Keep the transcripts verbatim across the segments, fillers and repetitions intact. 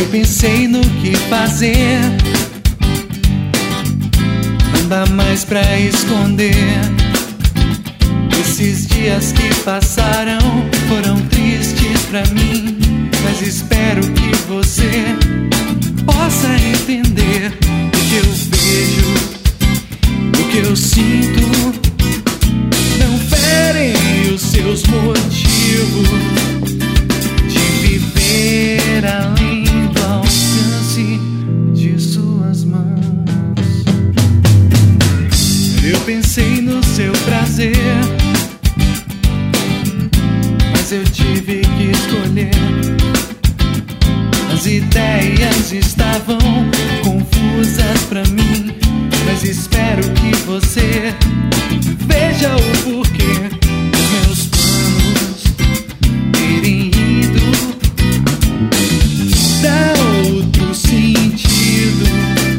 Eu pensei no que fazer, não dá mais pra esconder. Esses dias que passaram foram tristes pra mim, mas espero que você possa entender o que eu vejo, o que eu sinto. Não ferem os seus motivos de viver além do alcance de suas mãos. Eu pensei no seu prazer, mas eu tive que escolher. As ideias estavam confusas pra mim, mas espero que você veja o porquê dos meus planos terem ido dar outro sentido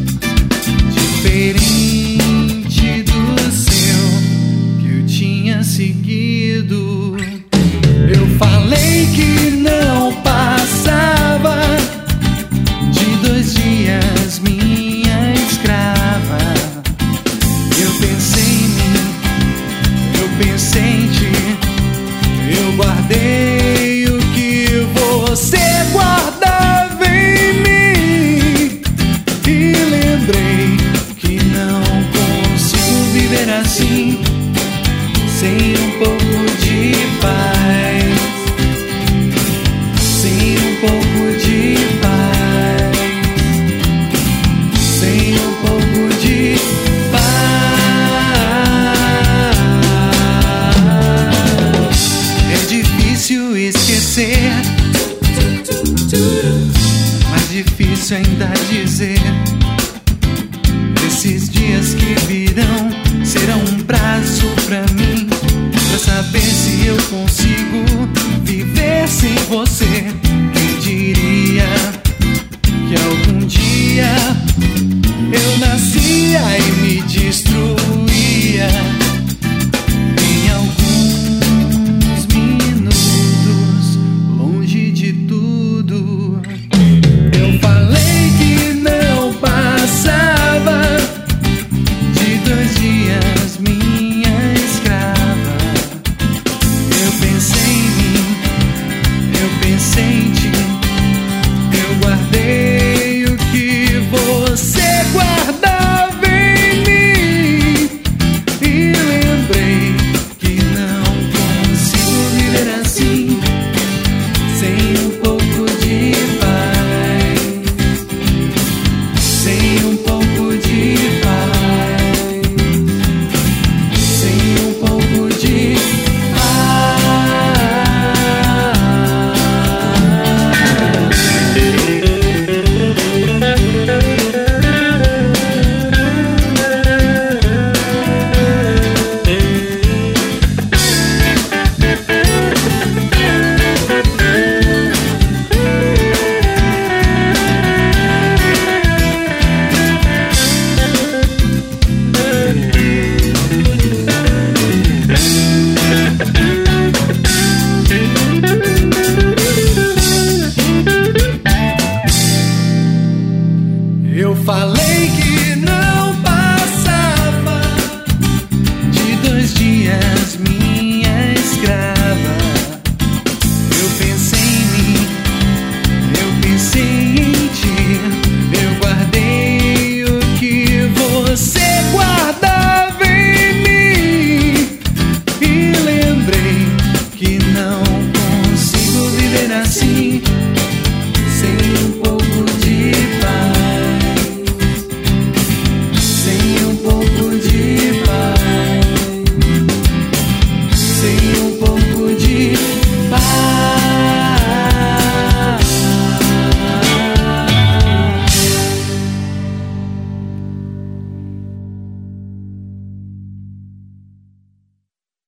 diferente do seu que eu tinha seguido. Eu falei que não passava de dois dias minha escrava. Eu pensei em mim, eu pensei em ti, eu guardei o que você guardava em mim. E lembrei que não consigo viver assim, sem um pouco de paz, sem um pouco de paz, sem um pouco de paz. É difícil esquecer, mas difícil ainda dizer. Esses dias que virão serão um prazo pra mim, pra saber se eu consigo viver sem você.